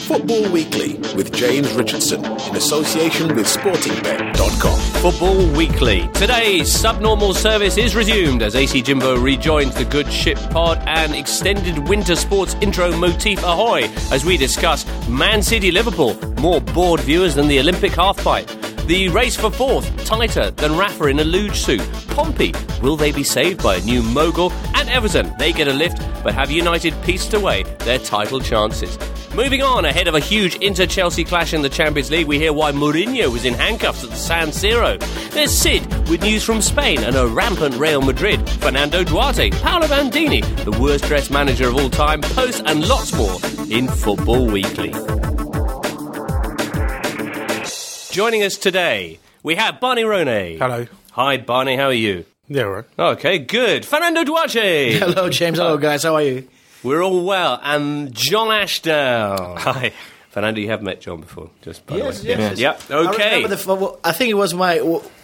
Football Weekly with James Richardson in association with SportingBet.com. Football Weekly. Today's subnormal service is resumed as AC Jimbo rejoins the Good Ship Pod and extended winter sports intro motif ahoy as we discuss Man City Liverpool, more bored viewers than the Olympic half-pipe. The race for fourth, tighter than Rafa in a luge suit. Pompey, will they be saved by a new mogul? And Everton, they get a lift, but have United pieced away their title chances? Moving on, ahead of a huge Inter-Chelsea clash in the Champions League, we hear why Mourinho was in handcuffs at the San Siro. There's Sid with news from Spain and a rampant Real Madrid. Fernando Duarte, Paolo Bandini, the worst-dressed manager of all time, post and lots more in Football Weekly. Joining us today, we have Barney Ronay. Hello. Hi, Barney, how are you? Yeah, all right. Okay, good. Fernando Duarte. Hello, James. Hello, guys. How are you? We're all well. And John Ashdown. Hi. Fernando, you have met John before, just by Yes, the way. yes. Yep. Okay. I think it was one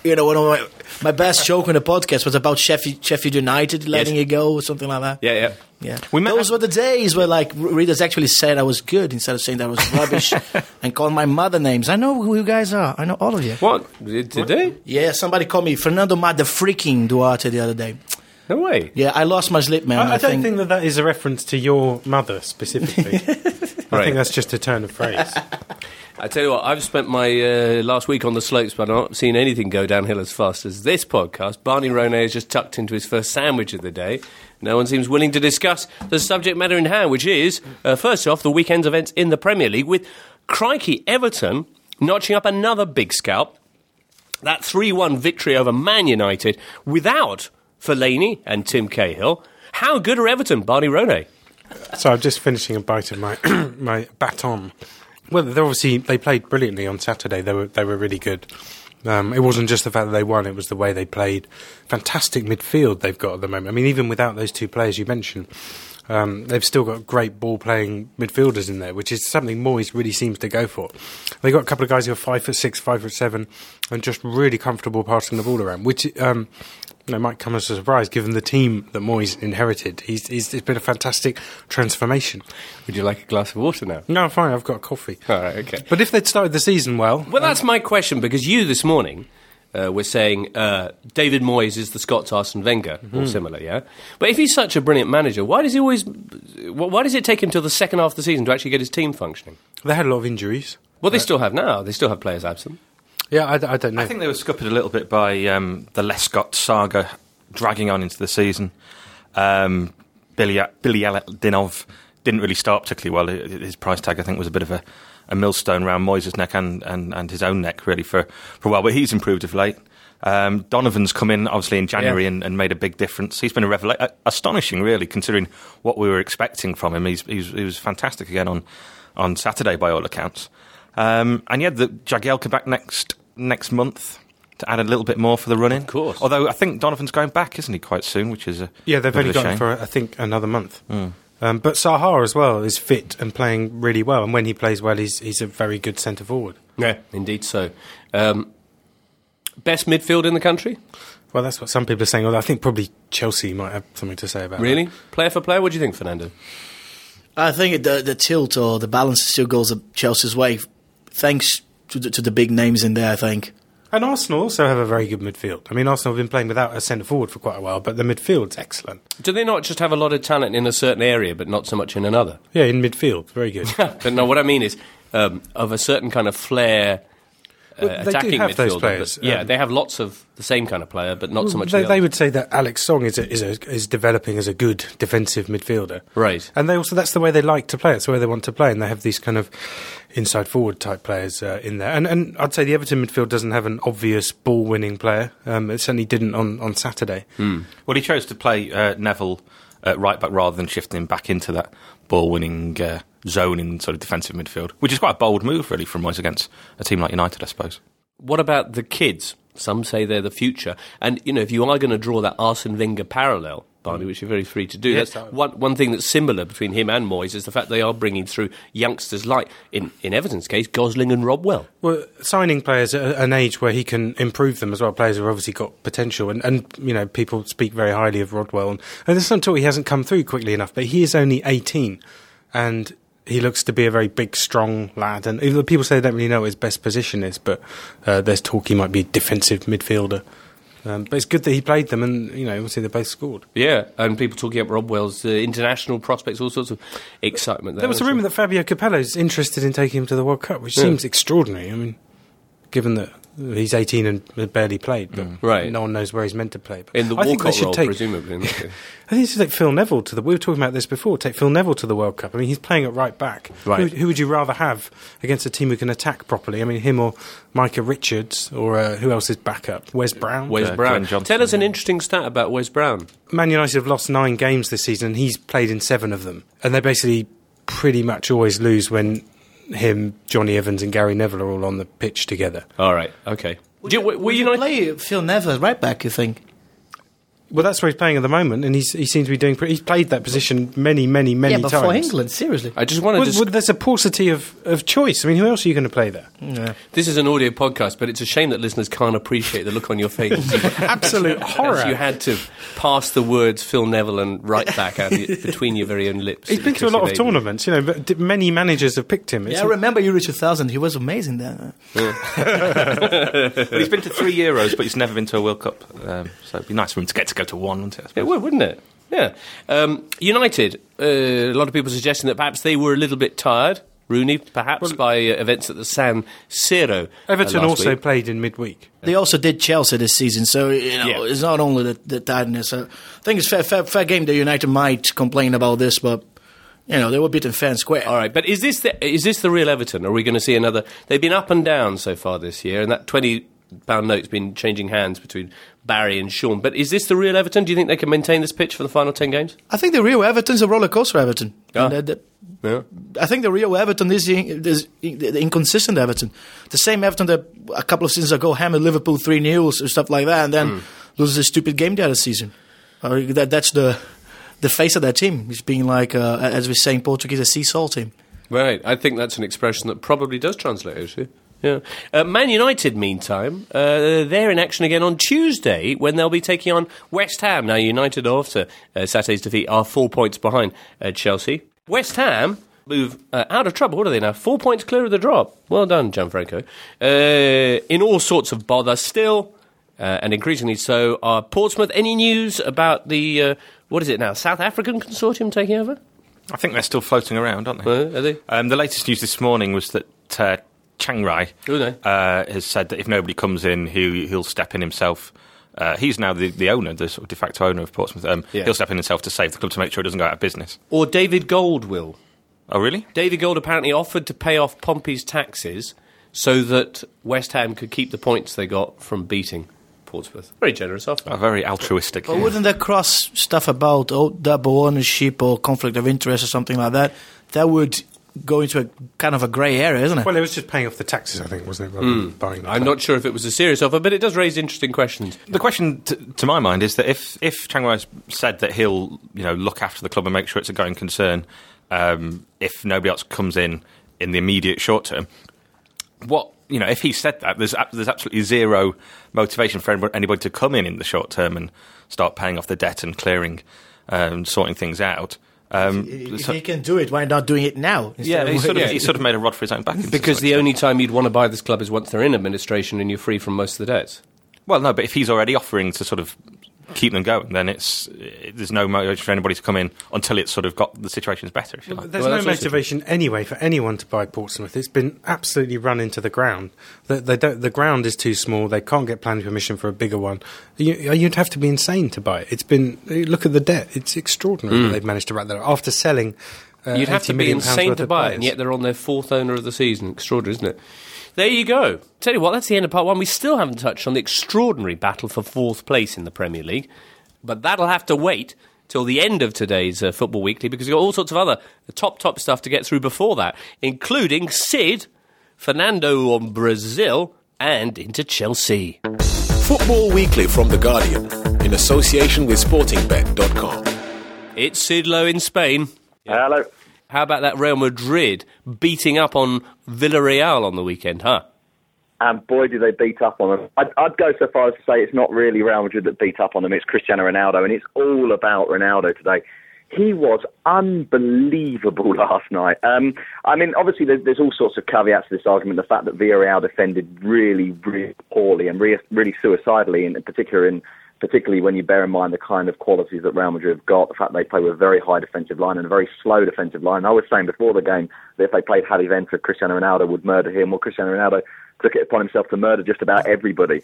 of my best joke on the podcast was about Sheffield United letting it go or something like that. Yeah. Those were the days where readers actually said I was good instead of saying that I was rubbish and calling my mother names. I know who you guys are. I know all of you. What? Did they? Yeah, somebody called me Fernando Mad the freaking Duarte the other day. No way. Yeah, I lost my sleep, man. I don't think that is a reference to your mother specifically. I think that's just a turn of phrase. I tell you what, I've spent my last week on the slopes, but I've not seen anything go downhill as fast as this podcast. Barney Ronay has just tucked into his first sandwich of the day. No one seems willing to discuss the subject matter in hand, which is, first off, the weekend's events in the Premier League, with crikey Everton notching up another big scalp. That 3-1 victory over Man United without Fellaini and Tim Cahill. How good are Everton, Barney Ronay? So I'm just finishing a bite of my my baton. Well, they played brilliantly on Saturday. They were really good. It wasn't just the fact that they won; it was the way they played. Fantastic midfield they've got at the moment. I mean, even without those two players you mentioned, they've still got great ball-playing midfielders in there, which is something Moyes really seems to go for. They got a couple of guys who are 5'6", 5'7", and just really comfortable passing the ball around, which might come as a surprise given the team that Moyes inherited. It's been a fantastic transformation. Would you like a glass of water now? No, I'm fine. I've got a coffee. All right, okay. But if they'd started the season well... Well, that's my question, because you this morning were saying David Moyes is the Scots Arsene Wenger, or similar, yeah? But if he's such a brilliant manager, why does it take him till the second half of the season to actually get his team functioning? They had a lot of injuries. Well, they still have now. They still have players absent. Yeah, I don't know. I think they were scuppered a little bit by the Lescott saga dragging on into the season. Billy Dinov didn't really start particularly well. His price tag, I think, was a bit of a millstone around Moyes' neck and his own neck, really, for a while. But he's improved of late. Donovan's come in, obviously, in January and made a big difference. He's been a revelation. Astonishing, really, considering what we were expecting from him. He was fantastic again on Saturday, by all accounts. And the Jagielka back next month to add a little bit more for the run-in. Of course. Although I think Donovan's going back, isn't he, quite soon, which is they've only got him shame. for, I think, another month. But Zaha as well is fit and playing really well. And when he plays well, he's a very good centre-forward. Yeah, indeed so. Best midfield in the country? Well, that's what some people are saying. Although I think probably Chelsea might have something to say about Really? that. Player for player? What do you think, Fernando? I think the tilt or the balance still goes Chelsea's way, thanks to the big names in there, I think. And Arsenal also have a very good midfield. I mean, Arsenal have been playing without a centre-forward for quite a while, but the midfield's excellent. Do they not just have a lot of talent in a certain area, but not so much in another? Yeah, in midfield, very good. But no, what I mean is of a certain kind of flair attacking do have midfielder. those players. They have lots of the same kind of player, but not so much. They would say that Alex Song is developing as a good defensive midfielder, right? And that's the way they like to play. It's the way they want to play, and they have these kind of inside forward type players in there. And I'd say the Everton midfield doesn't have an obvious ball winning player. It certainly didn't on Saturday. Well, he chose to play Neville right back rather than shifting him back into that ball winning zone in sort of defensive midfield, which is quite a bold move, really, from Moyes against a team like United, I suppose. What about the kids? Some say they're the future. And, if you are going to draw that Arsene Wenger parallel, Barney, which you're very free to do, Yes, that's one thing that's similar between him and Moyes is the fact they are bringing through youngsters like, in Everton's case, Gosling and Robwell. Well, signing players at an age where he can improve them as well, players who have obviously got potential, and people speak very highly of Rodwell, and there's some talk he hasn't come through quickly enough, but he is only 18, and he looks to be a very big, strong lad. And even people say they don't really know what his best position is, but there's talk he might be defensive midfielder. But it's good that he played them, and obviously they both scored. Yeah, and people talking up Rob Wells' international prospects, all sorts of excitement there was a rumour that Fabio Capello's interested in taking him to the World Cup, which seems extraordinary. I mean, given that he's 18 and barely played, but no one knows where he's meant to play. But in the Walcott role, presumably. I think it's like Phil Neville we were talking about this before. Take Phil Neville to the World Cup. I mean, he's playing at right back. Right. Who would you rather have against a team who can attack properly? I mean, him or Micah Richards, or who else is backup? Wes Brown. Wes Brown. Tell us an interesting stat about Wes Brown. Man United have lost 9 games this season, and he's played in 7 of them. And they basically pretty much always lose when him, Johnny Evans and Gary Neville are all on the pitch together. All right, okay. Will you play Phil Neville right back, you think? Well, that's where he's playing at the moment, and he seems to be doing he's played that position many times. Yeah, but for England, seriously. I just wanted to... there's a paucity of choice. I mean, who else are you going to play there? Yeah. This is an audio podcast, but it's a shame that listeners can't appreciate the look on your face. Absolute horror. As you had to pass the words Phil Neville and right back out between your very own lips. He's been to a lot of tournaments, but many managers have picked him. I remember Euro 2000. He was amazing then. Well, he's been to 3 Euros, but he's never been to a World Cup. So it'd be nice for him to get to go to one, wouldn't it? It would, wouldn't it? Yeah. United, a lot of people suggesting that perhaps they were a little bit tired, Rooney, perhaps, by events at the San Siro. Everton also week. Played in midweek. They also did Chelsea this season, so it's not only the tiredness. I think it's fair game that United might complain about this, but they were beaten fair and square. All right, but is this the real Everton? Are we going to see another? They've been up and down so far this year, and that £20 note's been changing hands between Barry and Sean. But is this the real Everton? Do you think they can maintain this pitch for the final 10 games? I think the real Everton's a roller coaster Everton. Yeah. I think the real Everton is the inconsistent Everton. The same Everton that a couple of seasons ago hammered Liverpool 3-0 or stuff like that, and then loses a stupid game the other season. That's the face of that team. It's being like, as we say in Portuguese, a seesaw team. Right. I think that's an expression that probably does translate, actually. Yeah. Man United, meantime, they're in action again on Tuesday when they'll be taking on West Ham. Now, United, after Saturday's defeat, are 4 points behind Chelsea. West Ham move out of trouble. What are they now? 4 points clear of the drop. Well done, Gianfranco. In all sorts of bother still, and increasingly so, are Portsmouth. Any news about the, what is it now, South African consortium taking over? I think they're still floating around, aren't they? Are they? The latest news this morning was that Chiang Rai has said that if nobody comes in, he'll step in himself. He's now the owner, the sort of de facto owner of Portsmouth. He'll step in himself to save the club to make sure it doesn't go out of business. Or David Gold will. Oh, really? David Gold apparently offered to pay off Pompey's taxes so that West Ham could keep the points they got from beating Portsmouth. Very generous offer. Very altruistic. But wouldn't that cross stuff about double ownership or conflict of interest or something like that? That would go into a kind of a grey area, isn't it? Well, it was just paying off the taxes, I think, wasn't it? Rather than buying the I'm not sure if it was a serious offer, but it does raise interesting questions. The question, to my mind, is that if Chiang Rai's said that he'll look after the club and make sure it's a going concern, if nobody else comes in the immediate short term, if he said that, there's absolutely zero motivation for anybody to come in the short term and start paying off the debt and clearing and sorting things out. If he can do it, why not doing it now? He sort of made a rod for his own back. Because the only time you'd want to buy this club is once they're in administration and you're free from most of the debts. Well, no, but if he's already offering to sort of keep them going, then there's no motivation for anybody to come in until it's sort of got the situation's better. If you like. There's no motivation anyway for anyone to buy Portsmouth. It's been absolutely run into the ground. The ground is too small. They can't get planning permission for a bigger one. You'd have to be insane to buy it. It's been, look at the debt. It's extraordinary that they've managed to wrap that up after selling. You'd have to be insane to buy it, and yet they're on their 4th owner of the season. Extraordinary, isn't it? There you go. Tell you what, that's the end of part 1. We still haven't touched on the extraordinary battle for 4th place in the Premier League, but that'll have to wait till the end of today's Football Weekly, because we've got all sorts of other top stuff to get through before that, including Sid, Fernando on Brazil, and into Chelsea. Football Weekly from The Guardian, in association with SportingBet.com. It's Sid Lowe in Spain. Hello. How about that Real Madrid beating up on Villarreal on the weekend, huh? And boy, did they beat up on them. I'd go so far as to say it's not really Real Madrid that beat up on them, it's Cristiano Ronaldo, and it's all about Ronaldo today. He was unbelievable last night. I mean, obviously, there's all sorts of caveats to this argument. The fact that Villarreal defended really, really poorly and really suicidally, in particular, particularly when you bear in mind the kind of qualities that Real Madrid have got, the fact they play with a very high defensive line and a very slow defensive line. I was saying before the game that if they played Javi Venter, Cristiano Ronaldo would murder him. Well, Cristiano Ronaldo took it upon himself to murder just about everybody.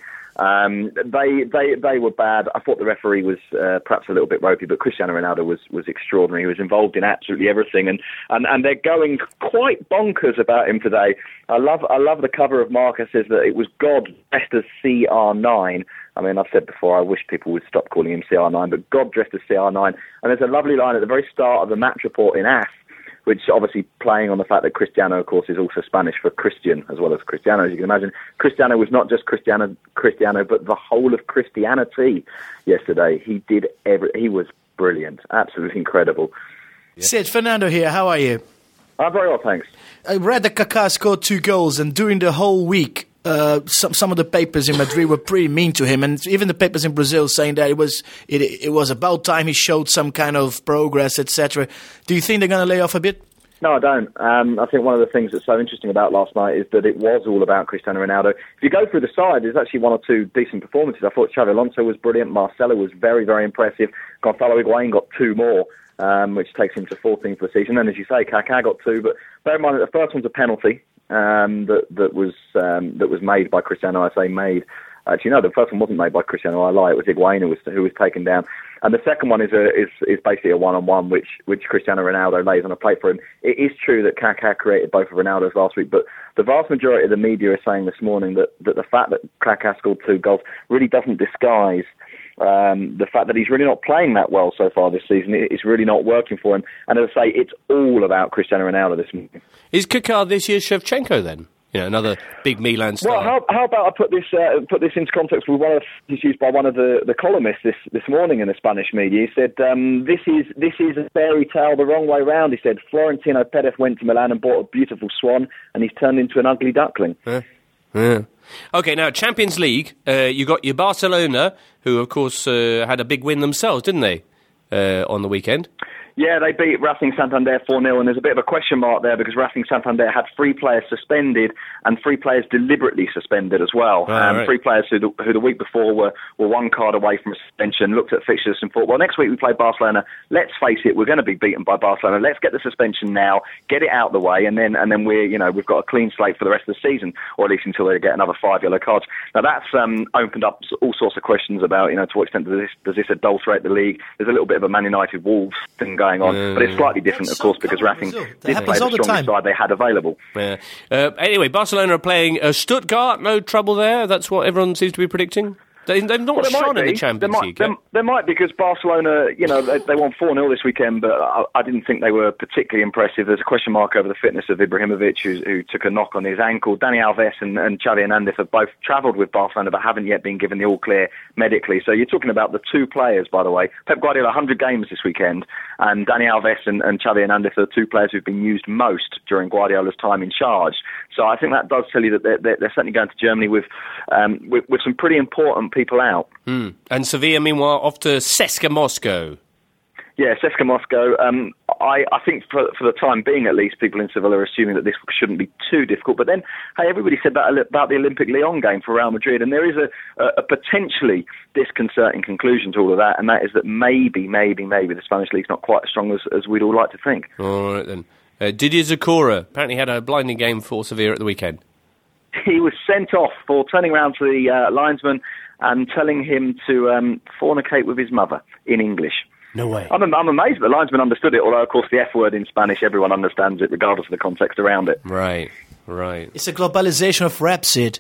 They were bad. I thought the referee was perhaps a little bit ropey, but Cristiano Ronaldo was extraordinary. He was involved in absolutely everything, and they're going quite bonkers about him today. I love the cover of Marca says that it was God dressed as CR9. I mean, I've said before, I wish people would stop calling him CR9, but God dressed as CR9. And there's a lovely line at the very start of the match report in AS, which obviously playing on the fact that Cristiano, of course, is also Spanish for Christian, as well as Cristiano, as you can imagine. Cristiano was not just Cristiano, but the whole of Christianity yesterday. He was brilliant, absolutely incredible. Yeah. Sid, Fernando here, how are you? I'm very well, thanks. I read that Kaká scored 2 goals, and during the whole week, some of the papers in Madrid were pretty mean to him, and even the papers in Brazil saying that it was about time he showed some kind of progress, etc. Do you think they're going to lay off a bit? No, I don't. I think one of the things that's so interesting about last night is that it was all about Cristiano Ronaldo. If you go through the side, there's actually 1 or 2 decent performances. I thought Xabi Alonso was brilliant. Marcelo was very, very impressive. Gonzalo Higuain got 2 more. Which takes him to 14th for the season. And as you say, Kaká got 2, but bear in mind that the first one's a penalty that was made by Cristiano. I say made. Actually, no, the first one wasn't made by Cristiano. I lie. It was Higuain who was taken down. And the second one is basically a one-on-one, which Cristiano Ronaldo lays on a plate for him. It is true that Kaká created both of Ronaldo's last week, but the vast majority of the media is saying this morning that the fact that Kaká scored 2 goals really doesn't disguise the fact that he's really not playing that well so far this season. It's really not working for him. And as I say, it's all about Cristiano Ronaldo this morning. Is Kaká this year's Shevchenko then? You know, another big Milan star. Well, how about I put this into context with one of the used by one of the columnists this morning in the Spanish media. He said, this is a fairy tale the wrong way round. He said, Florentino Perez went to Milan and bought a beautiful swan, and he's turned into an ugly duckling. Yeah. Okay, now Champions League, you got your Barcelona, who of course had a big win themselves, didn't they, on the weekend? Yeah, they beat Racing Santander 4-0, and there's a bit of a question mark there because Racing Santander had 3 players suspended and 3 players deliberately suspended as well. Right. 3 players who the week before were 1 card away from a suspension, looked at fixtures and thought, well, next week we play Barcelona. Let's face it, we're going to be beaten by Barcelona. Let's get the suspension now, get it out of the way, and then we've got a clean slate for the rest of the season, or at least until they get another 5 yellow cards. Now that's opened up all sorts of questions about, to what extent does this adulterate the league? There's a little bit of a Man United Wolves thing going on. But it's slightly different, of course, because Racing did play the strongest side they had available. Yeah. Anyway, Barcelona are playing Stuttgart. No trouble there. That's what everyone seems to be predicting. They've not shone in the Champions League. There might be, because Barcelona, they won 4-0 this weekend, but I didn't think they were particularly impressive. There's a question mark over the fitness of Ibrahimovic, who took a knock on his ankle. Dani Alves and Xavi Hernandez have both travelled with Barcelona, but haven't yet been given the all-clear medically. So you're talking about the 2 players, by the way. Pep Guardiola, 100 games this weekend, and Dani Alves and Xavi Hernandez are the 2 players who've been used most during Guardiola's time in charge. So I think that does tell you that they're certainly going to Germany with some pretty important people out. And Sevilla, meanwhile, off to CSKA Moscow. Yeah, CSKA Moscow. I think for the time being, at least, people in Sevilla are assuming that this shouldn't be too difficult. But then, hey, everybody said that about the Olympic Lyon game for Real Madrid, and there is a potentially disconcerting conclusion to all of that, and that is that maybe the Spanish league's not quite as strong as we'd all like to think. All right, then. Didier Zokora apparently had a blinding game for Sevilla at the weekend. He was sent off for turning around to the linesman and telling him to fornicate with his mother in English. No way. I'm amazed the linesman understood it, although, of course, the F word in Spanish, everyone understands it, regardless of the context around it. Right. It's a globalization of rap, Sid.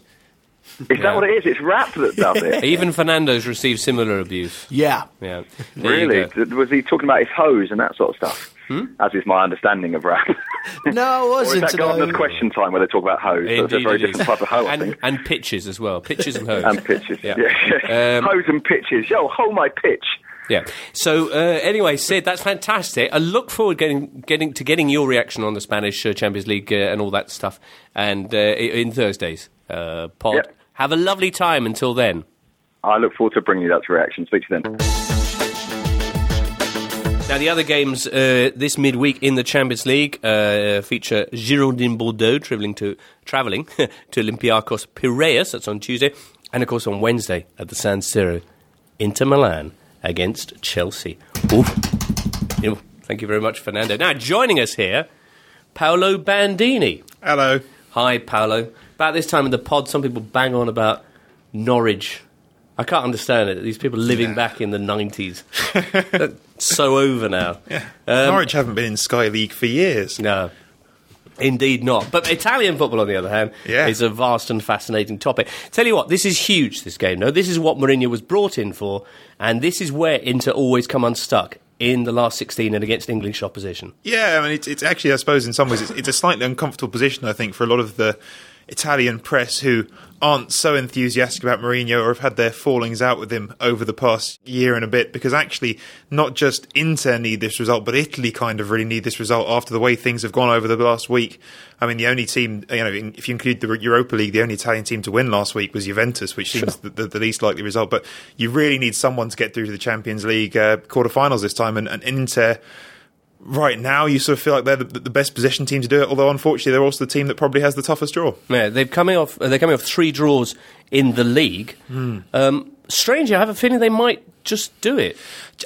Is that what it is? It's rap that does it. Even Fernando's received similar abuse. Yeah. Really? Was he talking about his hose and that sort of stuff? As is my understanding of rap. No, it wasn't. Or is that Gardener's Question Time where they talk about hose? That's a very different type of hoe, I think. And pitches as well. Pitches and hose. And pitches, yeah. Hose and pitches. Yo, hold my pitch. Yeah. So anyway, Sid, that's fantastic. I look forward getting your reaction on the Spanish Champions League and all that stuff, and in Thursday's pod. Yep. Have a lovely time until then. I look forward to bringing you that reaction. Speak to you then. Now, the other games this midweek in the Champions League feature Girondin Bordeaux travelling to Olympiacos Piraeus. That's on Tuesday. And, of course, on Wednesday at the San Siro, Inter Milan against Chelsea. Ooh. Thank you very much, Fernando. Now, joining us here, Paolo Bandini. Hello. Hi, Paolo. About this time in the pod, some people bang on about Norwich. I can't understand it. These people living back in the 90s. That's so over now. Yeah. Norwich haven't been in Sky League for years. No. Indeed not. But Italian football, on the other hand, is a vast and fascinating topic. Tell you what, this is huge, this game. No, this is what Mourinho was brought in for, and this is where Inter always come unstuck in the last 16 and against English opposition. Yeah, I mean, it's actually, I suppose, in some ways, it's a slightly uncomfortable position, I think, for a lot of the Italian press who aren't so enthusiastic about Mourinho or have had their fallings out with him over the past year and a bit, because actually not just Inter need this result, but Italy kind of really need this result after the way things have gone over the last week. I mean, the only team, if you include the Europa League, the only Italian team to win last week was Juventus, which seems the least likely result. But you really need someone to get through to the Champions League quarterfinals this time, and Inter, right now, you sort of feel like they're the best positioned team to do it, although unfortunately they're also the team that probably has the toughest draw. Yeah, they're coming off 3 draws in the league. Strangely, I have a feeling they might just do it.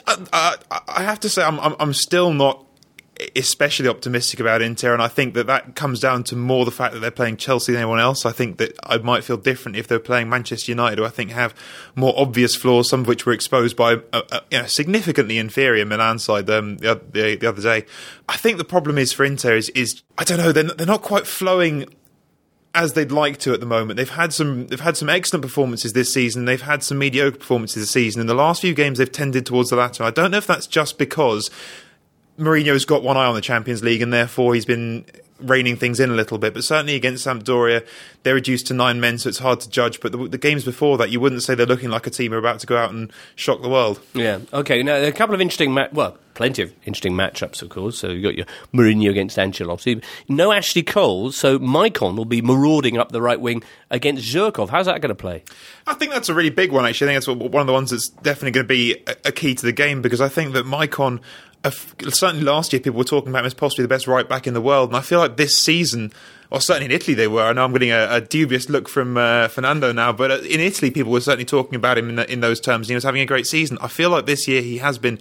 I have to say, I'm still not especially optimistic about Inter, and I think that comes down to more the fact that they're playing Chelsea than anyone else. I think that I might feel different if they're playing Manchester United, who I think have more obvious flaws, some of which were exposed by a significantly inferior Milan side the other day. I think the problem is for Inter is I don't know, they're not quite flowing as they'd like to at the moment. They've had some excellent performances this season. They've had some mediocre performances this season. In the last few games, they've tended towards the latter. I don't know if that's just because Mourinho's got one eye on the Champions League and therefore he's been reining things in a little bit, but certainly against Sampdoria they're reduced to 9 men, so it's hard to judge, but the games before that you wouldn't say they're looking like a team who are about to go out and shock the world. Yeah, okay, now there are a couple of interesting plenty of interesting matchups, of course. So you've got your Mourinho against Ancelotti. No Ashley Cole, so Maicon will be marauding up the right wing against Zhirkov. How's that going to play? I think that's a really big one, actually. I think that's one of the ones that's definitely going to be a key to the game, because I think that Maicon, certainly last year people were talking about him as possibly the best right back in the world, and I feel like this season, or certainly in Italy they were, I know I'm getting a dubious look from Fernando now, but in Italy people were certainly talking about him in those terms, and he was having a great season. I feel like this year he has been,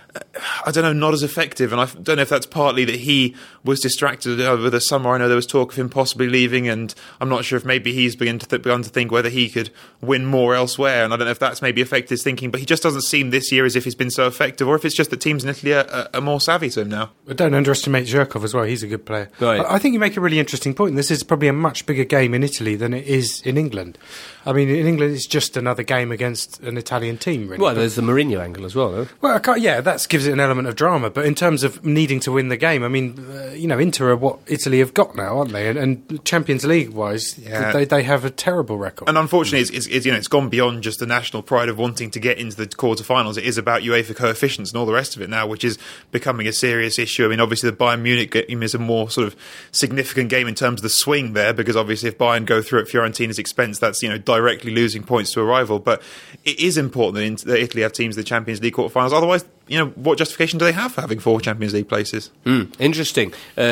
I don't know, not as effective, and I don't know if that's partly that he was distracted over the summer. I know there was talk of him possibly leaving, and I'm not sure if maybe he's begun to think whether he could win more elsewhere, and I don't know if that's maybe affected his thinking, but he just doesn't seem this year as if he's been so effective, or if it's just that teams in Italy are more savvy to him now. But don't underestimate Zhirkov as well. He's a good player. Right. I think you make a really interesting point. This is probably a much bigger game in Italy than it is in England. I mean, in England it's just another game against an Italian team, really. Well, there's the Mourinho angle as well, though. Well, that gives it an element of drama, but in terms of needing to win the game, I mean, Inter are what Italy have got now, aren't they? And Champions League-wise, they have a terrible record. And unfortunately, it's gone beyond just the national pride of wanting to get into the quarterfinals. It is about UEFA coefficients and all the rest of it now, which is becoming a serious issue. I mean, obviously, the Bayern Munich game is a more sort of significant game in terms of the swing there, because obviously, if Bayern go through at Fiorentina's expense, that's directly losing points to a rival. But it is important that Italy have teams in the Champions League quarterfinals. Otherwise, what justification do they have for having 4 Champions League places? Interesting.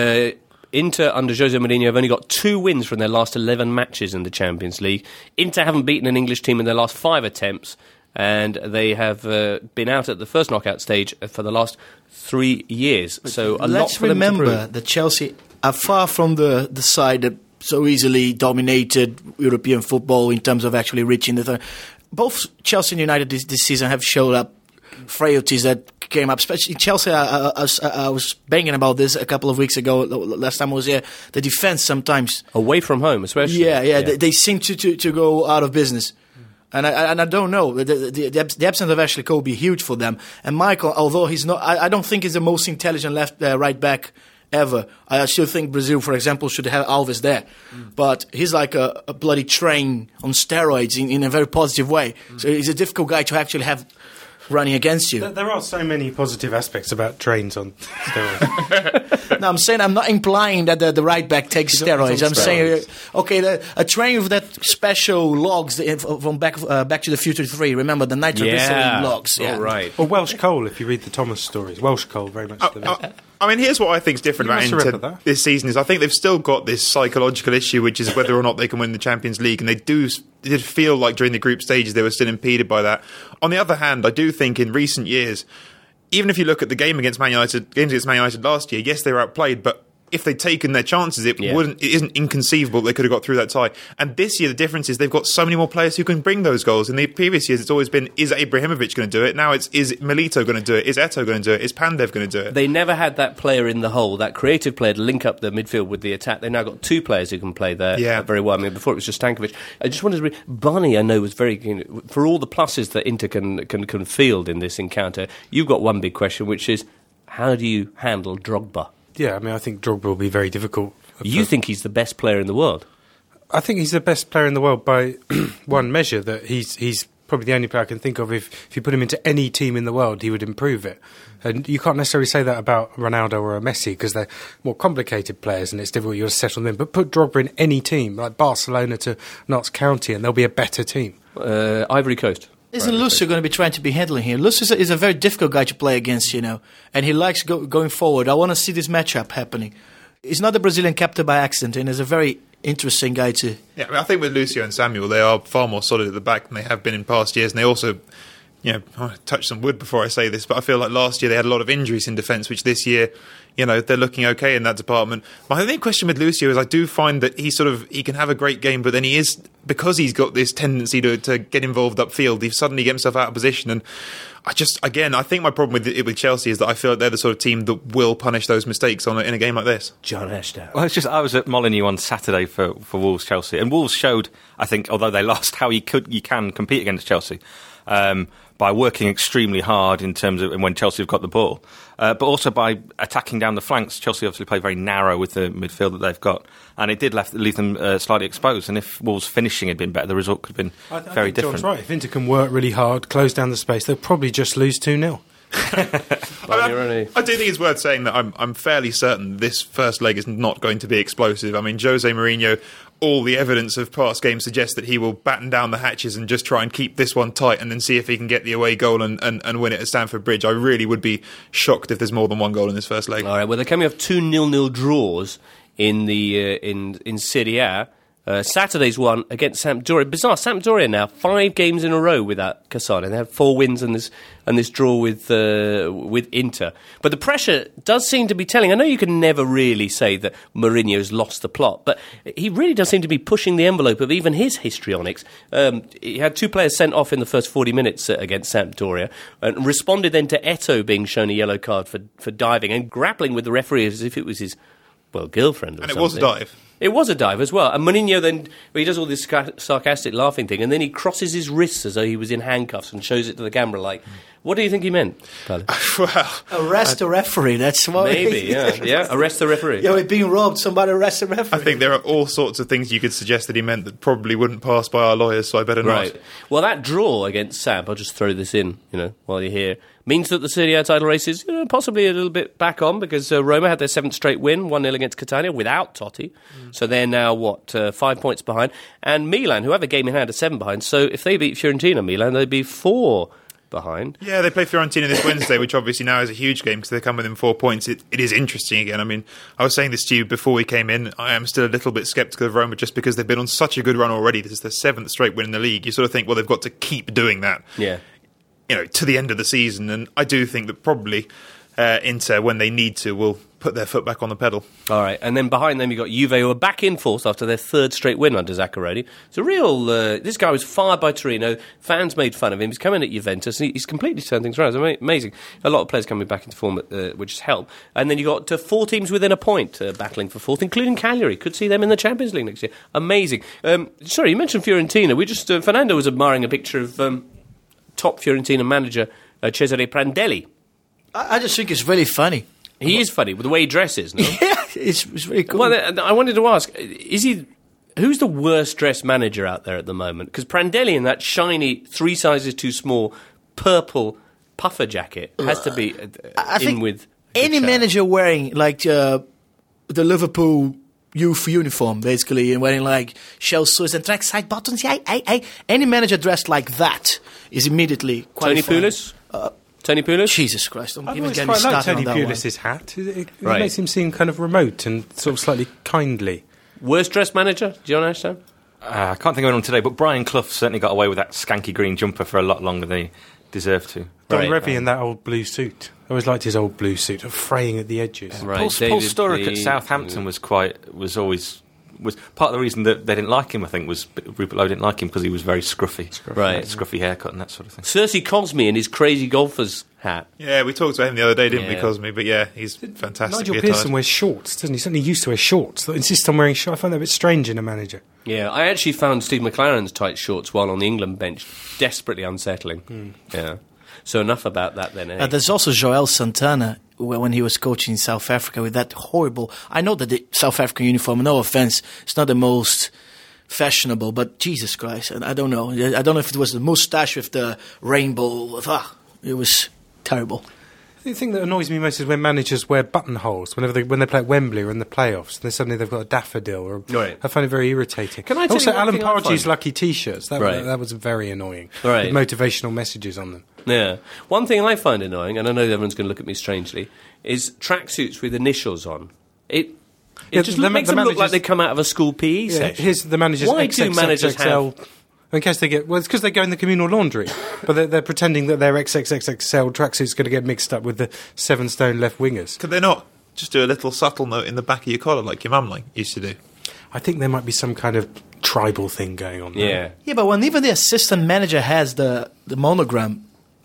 Inter under Jose Mourinho have only got 2 wins from their last 11 matches in the Champions League. Inter haven't beaten an English team in their last 5 attempts, and they have been out at the first knockout stage for the last 3 years. So let's remember that Chelsea are far from the side that so easily dominated European football in terms of actually reaching the third. Both Chelsea and United this season have showed up frailties that came up, especially Chelsea. I was banging about this a couple of weeks ago. Last time I was here, the defense sometimes away from home, especially. Yeah. They seem to go out of business, and I don't know. The absence of Ashley Cole will be huge for them. And Michael, although he's not, I don't think he's the most intelligent right back ever. I still think Brazil, for example, should have Alves there, but he's like a bloody train on steroids in a very positive way. So he's a difficult guy to actually have running against you. There are so many positive aspects about trains on steroids. No, I'm saying I'm not implying that the right back takes steroids. I'm saying, a train with that special logs from Back to the Future 3. Remember the nitroglycerin logs? Yeah, right. Or Welsh coal, if you read the Thomas stories. Welsh coal, very much. I mean, here's what I think is different about Inter this season is I think they've still got this psychological issue, which is whether or not they can win the Champions League, and they did feel like during the group stages they were still impeded by that. On the other hand, I do think in recent years, even if you look at the games against Man United last year, yes, they were outplayed, but if they'd taken their chances, it isn't inconceivable they could have got through that tie. And this year, the difference is they've got so many more players who can bring those goals. In the previous years, it's always been, is Ibrahimovic going to do it? Now it's, is Milito going to do it? Is Eto'o going to do it? Is Pandev going to do it? They never had that player in the hole, that creative player to link up the midfield with the attack. They've now got two players who can play there very well. I mean, before it was just Stankovic. I just wanted to Barney, I know, was very keen. For all the pluses that Inter can field in this encounter, you've got one big question, which is, how do you handle Drogba? Yeah, I mean, I think Drogba will be very difficult. You think he's the best player in the world? I think he's the best player in the world by one measure, that he's probably the only player I can think of. If you put him into any team in the world, he would improve it. And you can't necessarily say that about Ronaldo or Messi, because they're more complicated players and it's difficult to settle them. But put Drogba in any team, like Barcelona to Notts County, and they'll be a better team. Ivory Coast. Isn't Lucio going to be trying to be handling here? Lucio is a very difficult guy to play against, and he likes going forward. I want to see this matchup happening. He's not a Brazilian captain by accident, and he's a very interesting guy too. Yeah, I mean, I think with Lucio and Samuel, they are far more solid at the back than they have been in past years, and they also, I touch some wood before I say this, but I feel like last year they had a lot of injuries in defence, which this year, they're looking okay in that department. My only question with Lucio is I do find that he can have a great game, but then because he's got this tendency to get involved upfield, he suddenly gets himself out of position. And I think my problem with Chelsea is that I feel like they're the sort of team that will punish those mistakes in a game like this. John Ashdown. Well, I was at Molineux on Saturday for Wolves Chelsea, and Wolves showed, I think, although they lost, how you can compete against Chelsea. By working extremely hard in terms of when Chelsea have got the ball, but also by attacking down the flanks. Chelsea obviously play very narrow with the midfield that they've got, and it did leave them slightly exposed. And if Wolves' finishing had been better, the result could have been very different. John's right. If Inter can work really hard, close down the space, they'll probably just lose 2-0. I do think it's worth saying that I'm fairly certain this first leg is not going to be explosive. I mean, Jose Mourinho, all the evidence of past games suggests that he will batten down the hatches and just try and keep this one tight and then see if he can get the away goal and win it at Stamford Bridge. I really would be shocked if there's more than one goal in this first leg. All right, well, they're coming off 2 0-0 draws in the in Serie A. Saturday's one against Sampdoria. Bizarre, Sampdoria now 5 games in a row without Cassano. They have 4 wins and this draw with Inter. But the pressure does seem to be telling. I know you can never really say that Mourinho's lost the plot, but he really does seem to be pushing the envelope of even his histrionics. He had 2 players sent off in the first 40 minutes against Sampdoria, and responded then to Eto'o being shown a yellow card for diving and grappling with the referee as if it was his girlfriend or something. And it was a dive. It was a dive as well. And Mourinho then, he does all this sarcastic laughing thing, and then he crosses his wrists as though he was in handcuffs and shows it to the camera like, what do you think he meant, Pally? Well, arrest the referee, that's what maybe, yeah, arrest the referee. We're being robbed, somebody arrest the referee. I think there are all sorts of things you could suggest that he meant that probably wouldn't pass by our lawyers, so I better not. Right. Well, that draw against Samp, I'll just throw this in, while you're here, means that the Serie A title race is possibly a little bit back on, because Roma had their 7th straight win, 1-0 against Catania, without Totti. So they're now, 5 points behind. And Milan, who have a game in hand, are 7 behind. So if they beat Fiorentina, Milan, they'd be 4 behind. Yeah, they play Fiorentina this Wednesday, which obviously now is a huge game because they come within 4 points. It is interesting again. I mean, I was saying this to you before we came in. I am still a little bit sceptical of Roma just because they've been on such a good run already. This is their 7th straight win in the league. You sort of think, well, they've got to keep doing that. Yeah. To the end of the season. And I do think that probably Inter, when they need to, will put their foot back on the pedal. All right, and then behind them you've got Juve, who are back in force after their 3rd straight win under Zaccaroni. It's a real... this guy was fired by Torino. Fans made fun of him. He's coming at Juventus. And he's completely turned things around. It's amazing. A lot of players coming back into form, which has helped. And then you've got 4 teams within a point battling for 4th, including Cagliari. Could see them in the Champions League next year. Amazing. Sorry, you mentioned Fiorentina. Fernando was admiring a picture of top Fiorentina manager Cesare Prandelli. I just think it's really funny. He is funny with the way he dresses, no? Yeah, it's really cool. Well, I wanted to ask, who's the worst dressed manager out there at the moment? Because Prandelli in that shiny, 3 sizes too small, purple puffer jacket has to be I in think with any manager wearing like the Liverpool youth uniform, basically, and wearing like shell suits and trackside buttons. Any manager dressed like that is immediately Tony qualified. Pulis? Tony Pulis? Jesus Christ! Don't I've even always get me quite liked started Tony on that Pulis' hat. It Right. makes him seem kind of remote and sort of slightly kindly. Worst dressed manager, John Ashton? I can't think of anyone today, but Brian Clough certainly got away with that skanky green jumper for a lot longer than he deserved to. Don Right. Revie in that old blue suit. I always liked his old blue suit, fraying at the edges. Right. Paul David Sturrock at Lee. Southampton was part of the reason that they didn't like him. I think was Rupert Lowe didn't like him because he was very scruffy, Right. scruffy haircut and that sort of thing. Cersei Cosme in his crazy golfer's hat. Yeah, we talked about him the other day, didn't we, Yeah. Cosme? But yeah, he's fantastic. Nigel Pearson wears shorts, doesn't he? Certainly used to wear shorts. They insist on wearing shorts. I find that a bit strange in a manager. Yeah, I actually found Steve McLaren's tight shorts while on the England bench desperately unsettling. Yeah. So enough about that then, eh? There's also Joel Santana when he was coaching South Africa with that horrible. I know that the South African uniform, no offense, it's not the most fashionable, but Jesus Christ, I don't know. I don't know if it was the moustache with the rainbow. It was terrible. The thing that annoys me most is when managers wear buttonholes when they play at Wembley or in the playoffs. Then suddenly they've got a daffodil. Right. I find it very irritating. Can I tell also, you one Alan thing I Pardew's find? lucky T-shirts. Right. That was very annoying. Right. With motivational messages on them. Yeah. One thing I find annoying, and I know everyone's going to look at me strangely, is tracksuits with initials on. It Yeah, just the makes ma- the them look like managers- they come out of a school PE session. Here's the managers. Why do managers XXXXL. In case they get, well, it's because they go in the communal laundry, but they're pretending that their XXXXL tracksuit's going to get mixed up with the 7-stone left wingers. Could they not just do a little subtle note in the back of your collar like your mum used to do? I think there might be some kind of tribal thing going on there. Yeah. Yeah, but when even the assistant manager has the monogram,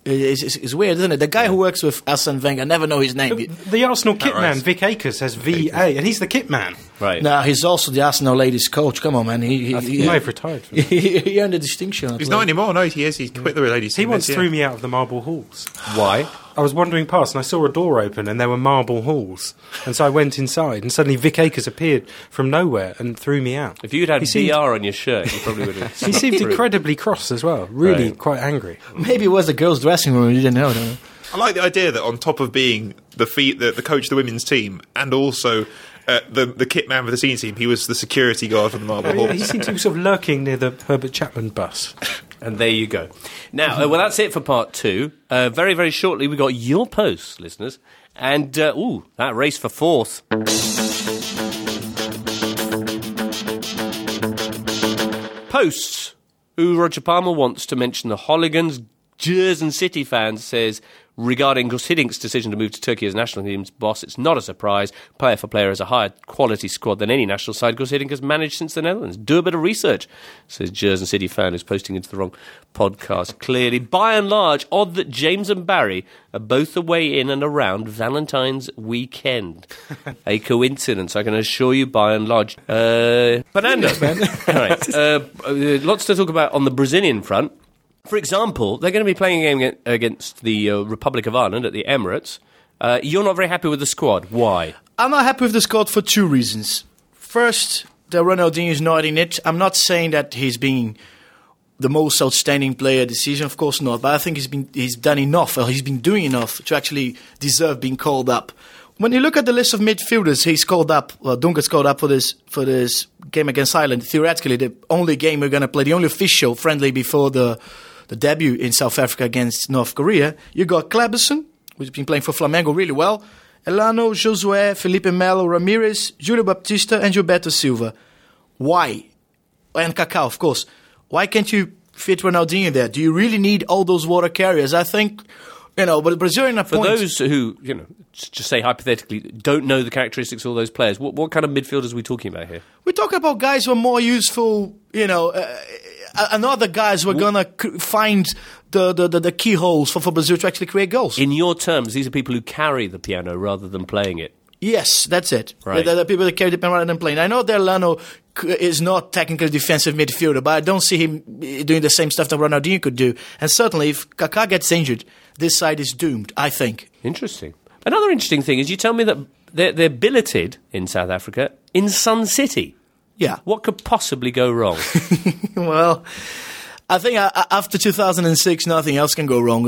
it's weird, isn't it? The guy who works with Arsene Wenger, I never know his name. The Arsenal kit right. man, Vic Akers, has VA, and he's the kit man. Right. No, he's also the Arsenal ladies coach. Come on, man. I think he may have retired from that. he earned a distinction. He's not anymore, no, he is. He's quit the ladies He team once this threw year. me out of the Marble Halls. Why? I was wandering past and I saw a door open and there were marble halls. And so I went inside and suddenly Vic Akers appeared from nowhere and threw me out. If you'd had He seemed- VR on your shirt, you probably would have. He seemed incredibly cross as well, really Right. quite angry. Maybe it was the girls' dressing room. You didn't know. Don't know. I like the idea that on top of being the coach of the women's team and also the kit man for the senior team, he was the security guard for the Marble Yeah, he Halls. seemed to be sort of lurking near the Herbert Chapman bus. And there you go. Now, well, that's it for part two. Very, very shortly, we got your posts, listeners. And, that race for fourth. Posts. Roger Palmer wants to mention the Hooligans. Jersey City fan says, regarding Gus Hiddink's decision to move to Turkey as national team's boss, it's not a surprise. Player for player has a higher quality squad than any national side Gus Hiddink has managed since the Netherlands. Do a bit of research, says Jersey City fan who's posting into the wrong podcast. Clearly, by and large, odd that James and Barry are both away in and around Valentine's weekend. A coincidence, I can assure you, by and large. Fernando. All right. Lots to talk about on the Brazilian front. For example, they're going to be playing a game against the Republic of Ireland at the Emirates. You're not very happy with the squad. Why? I'm not happy with the squad for two reasons. First, that Ronaldinho is not in it. I'm not saying that he's been the most outstanding player this season. Of course not. But I think he's done enough, or he's been doing enough to actually deserve being called up. When you look at the list of midfielders he's called up, Dunga's called up for this game against Ireland. Theoretically, the only game we're going to play, the only official friendly before the debut in South Africa against North Korea. You got Kleberson, who's been playing for Flamengo really well. Elano, Josué, Felipe Melo, Ramirez, Júlio Baptista, and Gilberto Silva. Why? And Kaká, of course. Why can't you fit Ronaldinho there? Do you really need all those water carriers? I think, but Brazilian are For those who, just say hypothetically, don't know the characteristics of all those players, what kind of midfielders are we talking about here? We're talking about guys who are more useful, and other guys who are going to find the keyholes for Brazil to actually create goals. In your terms, these are people who carry the piano rather than playing it. Yes, that's it. Right. The people that carry the pen rather than playing. I know that Elano is not technically a defensive midfielder, but I don't see him doing the same stuff that Ronaldinho could do. And certainly, if Kaká gets injured, this side is doomed, I think. Interesting. Another interesting thing is you tell me that they're billeted in South Africa in Sun City. Yeah. What could possibly go wrong? Well, I think after 2006, nothing else can go wrong.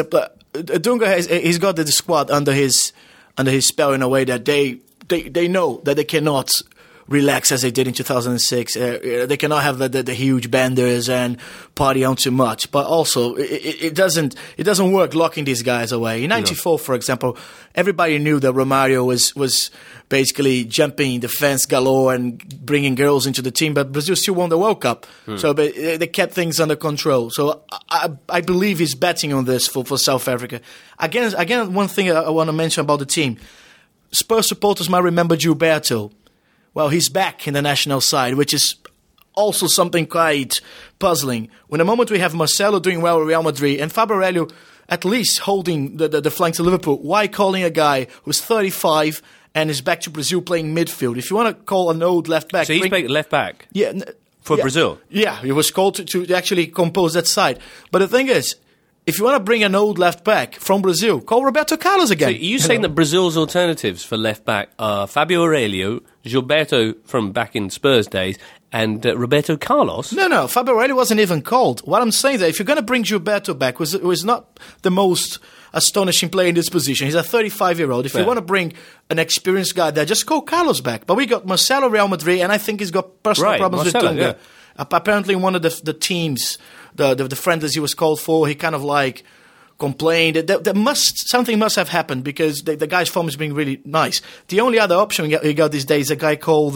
Dunga he's got the squad under his spell in a way that they know that they cannot relax as they did in 2006. They cannot have the huge benders and party on too much. But also, it doesn't work locking these guys away. In '94, for example, everybody knew that Romário was basically jumping the fence galore and bringing girls into the team, but Brazil still won the World Cup. So they kept things under control. So I believe he's betting on this for South Africa. Again, one thing I want to mention about the team. Spurs supporters might remember Gilberto. Well, he's back in the national side, which is also something quite puzzling. When the moment we have Marcelo doing well at Real Madrid and Fabio Aurelio at least holding the flanks of Liverpool, why calling a guy who's 35 and is back to Brazil playing midfield? If you want to call an old left back... So he's playing left back for Brazil? Yeah, he was called to actually compose that side. But the thing is, if you want to bring an old left back from Brazil, call Roberto Carlos again. So are you saying that Brazil's alternatives for left back are Fabio Aurelio, Gilberto from back in Spurs days, and Roberto Carlos? No, Fabio Aurelio wasn't even called. What I'm saying is that if you're going to bring Gilberto back, who is not the most astonishing player in this position, he's a 35-year-old. If you want to bring an experienced guy there, just call Carlos back. But we got Marcelo Real Madrid, and I think he's got personal problems with Dunga. Yeah. Apparently, one of the teams, the friendlies he was called for, he kind of like complained. Something must have happened because the guy's form is being really nice. The only other option we got these days is a guy called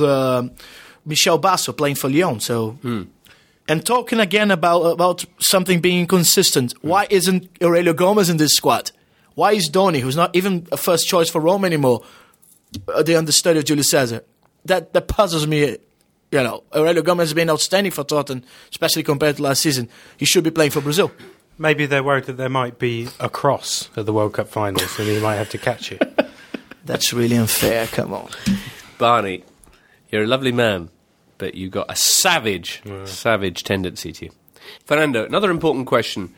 Michel Basso playing for Lyon. So, and talking again about something being inconsistent. Why isn't Aurelio Gomes in this squad? Why is Donny, who's not even a first choice for Rome anymore, the understudy of Julius Caesar? That puzzles me. You know, Aurelio Gomes has been outstanding for Tottenham, especially compared to last season. He should be playing for Brazil. Maybe they're worried that there might be a cross at the World Cup finals and he might have to catch it. That's really unfair, come on. Barney, you're a lovely man, but you've got a savage tendency to you. Fernando, another important question.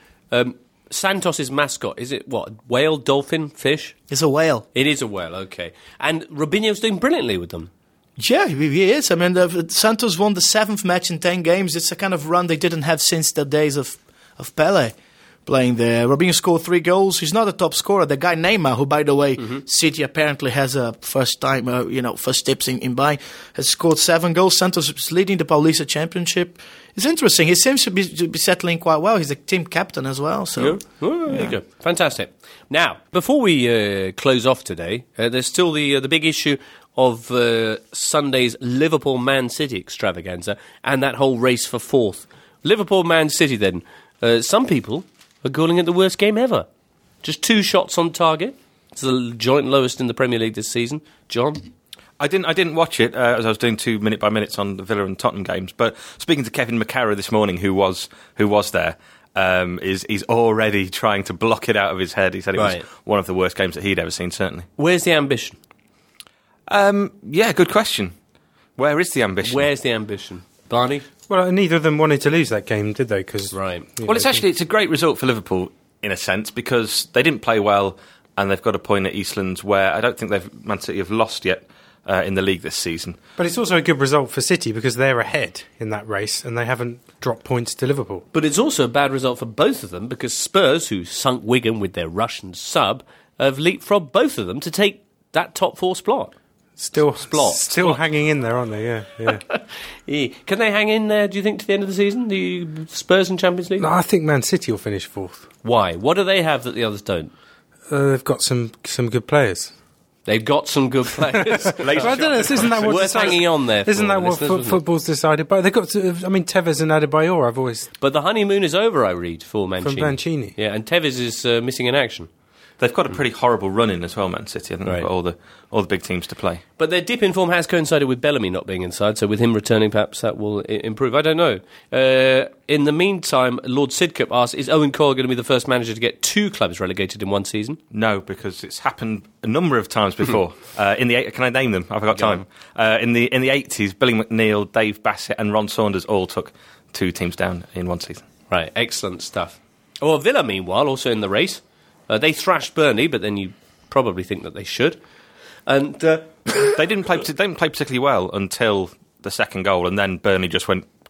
Santos' mascot, is it what? Whale, dolphin, fish? It's a whale. It is a whale, okay. And Robinho's doing brilliantly with them. Yeah, he is. I mean, Santos won the 7th match in 10 games. It's a kind of run they didn't have since the days of Pelé playing there. Robinho scored 3 goals. He's not a top scorer. The guy Neymar, who, by the way, City apparently has a first tips in buying, has scored 7 goals. Santos is leading the Paulista Championship. It's interesting. He seems to be settling quite well. He's the team captain as well. So, there you go. Fantastic. Now, before we close off today, there's still the big issue of Sunday's Liverpool-Man City extravaganza and that whole race for 4th. Liverpool-Man City, then. Some people are calling it the worst game ever. Just 2 shots on target. It's the joint lowest in the Premier League this season. John? I didn't watch it as I was doing 2 minute-by-minutes on the Villa and Tottenham games. But speaking to Kevin McCarra this morning, who was there, he's already trying to block it out of his head. He said it was one of the worst games that he'd ever seen, certainly. Where's the ambition? Yeah, good question. Where is the ambition? Where's the ambition? Barney? Well, neither of them wanted to lose that game, did they? Well, it's a great result for Liverpool, in a sense, because they didn't play well and they've got a point at Eastlands where I don't think Man City have lost yet in the league this season. But it's also a good result for City because they're ahead in that race and they haven't dropped points to Liverpool. But it's also a bad result for both of them because Spurs, who sunk Wigan with their Russian sub, have leapfrogged both of them to take that top 4 spot. Still hanging in there, aren't they? Yeah. Can they hang in there, do you think, to the end of the season? The Spurs in Champions League? No, I think Man City will finish 4th. Why? What do they have that the others don't? They've got some good players. They've got some good players. I don't know. Isn't that worth hanging on there? Isn't that what football's decided? But they've got. Tevez and Adebayor. I've always. But the honeymoon is over. I read for Mancini. From Mancini. Yeah, and Tevez is missing in action. They've got a pretty horrible run in as well, Man City. I think they've got all the big teams to play. But their dip in form has coincided with Bellamy not being inside, so with him returning, perhaps that will improve. I don't know. In the meantime, Lord Sidcup asks, is Owen Coyle going to be the first manager to get 2 clubs relegated in one season? No, because it's happened a number of times before. Can I name them? I've got time. In the 80s, Billy McNeil, Dave Bassett and Ron Saunders all took 2 teams down in one season. Right, excellent stuff. Well, Villa, meanwhile, also in the race. They thrashed Burnley, but then you probably think that they should. And they didn't play particularly well until the second goal, and then Burnley just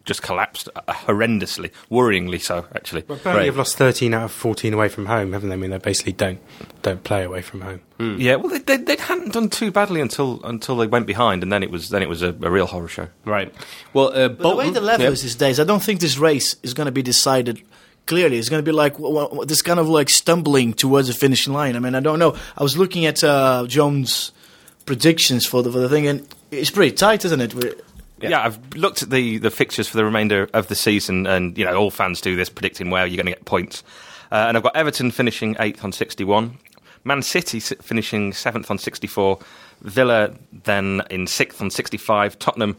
just collapsed horrendously, worryingly so, actually. Well, Burnley have lost 13 out of 14 away from home, haven't they? I mean, they basically don't play away from home. Yeah, well, they hadn't done too badly until they went behind, and then it was a real horror show. Right. Well, But the way the level is these days, I don't think this race is going to be decided clearly. It's going to be like this kind of like stumbling towards the finishing line. I mean, I don't know. I was looking at Jones' predictions for the thing, and it's pretty tight, isn't it? Yeah, I've looked at the fixtures for the remainder of the season, and all fans do this, predicting where you're going to get points. And I've got Everton finishing 8th on 61, Man City finishing 7th on 64, Villa then in 6th on 65, Tottenham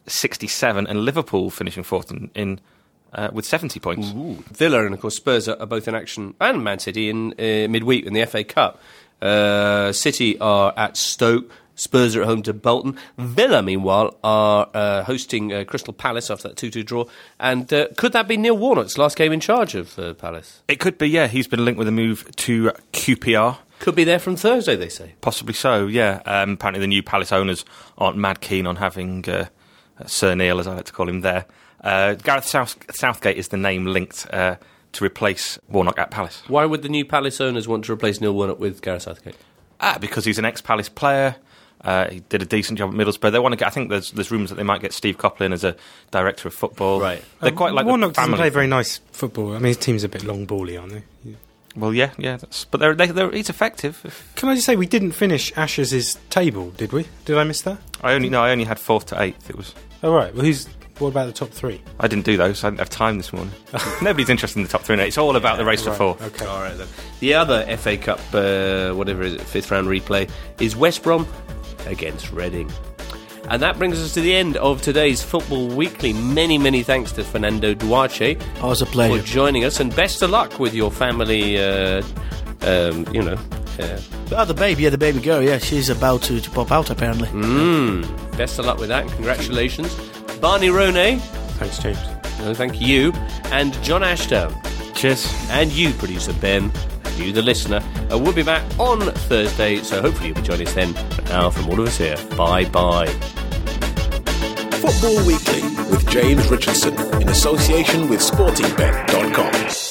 67, and Liverpool finishing 4th in with 70 points. Ooh. Villa and, of course, Spurs are both in action, and Man City in midweek in the FA Cup. City are at Stoke. Spurs are at home to Bolton. Villa, meanwhile, are hosting Crystal Palace after that 2-2 draw. And could that be Neil Warnock's last game in charge of Palace? It could be, yeah. He's been linked with a move to QPR. Could be there from Thursday, they say. Possibly so, yeah. Apparently the new Palace owners aren't mad keen on having Sir Neil, as I like to call him, there. Gareth Southgate is the name linked to replace Warnock at Palace. Why would the new Palace owners want to replace Neil Warnock with Gareth Southgate? Because he's an ex-Palace player. He did a decent job at Middlesbrough. They want to get. I think there's rumours that they might get Steve Coppell in as a director of football. Right. They're quite like Warnock the family. doesn't play very nice football. I mean, his team's a bit long bally, aren't they? Yeah. Well, yeah. But he's effective. Can I just say we didn't finish Ashes' table, did we? Did I miss that? I only had 4th to 8th. It was. Oh right. Well, what about the top 3? I didn't do those. I didn't have time this morning. Nobody's interested in the top 3 now. It's all about the race for 4. Okay. All right, then. The other FA Cup, whatever is it, 5th round replay, is West Brom against Reading. And that brings us to the end of today's Football Weekly. Many, many thanks to Fernando Duarte. Oh, it was a pleasure. For joining us, and best of luck with your family, the baby girl, yeah, she's about to pop out, apparently. Best of luck with that, and congratulations. Barney Ronay. Thanks, James. No, thank you. And John Ashdown. Cheers. And you, producer Ben. And you, the listener. We'll be back on Thursday, so hopefully you'll be joining us then. But now, from all of us here, bye-bye. Football Weekly with James Richardson in association with SportingBet.com.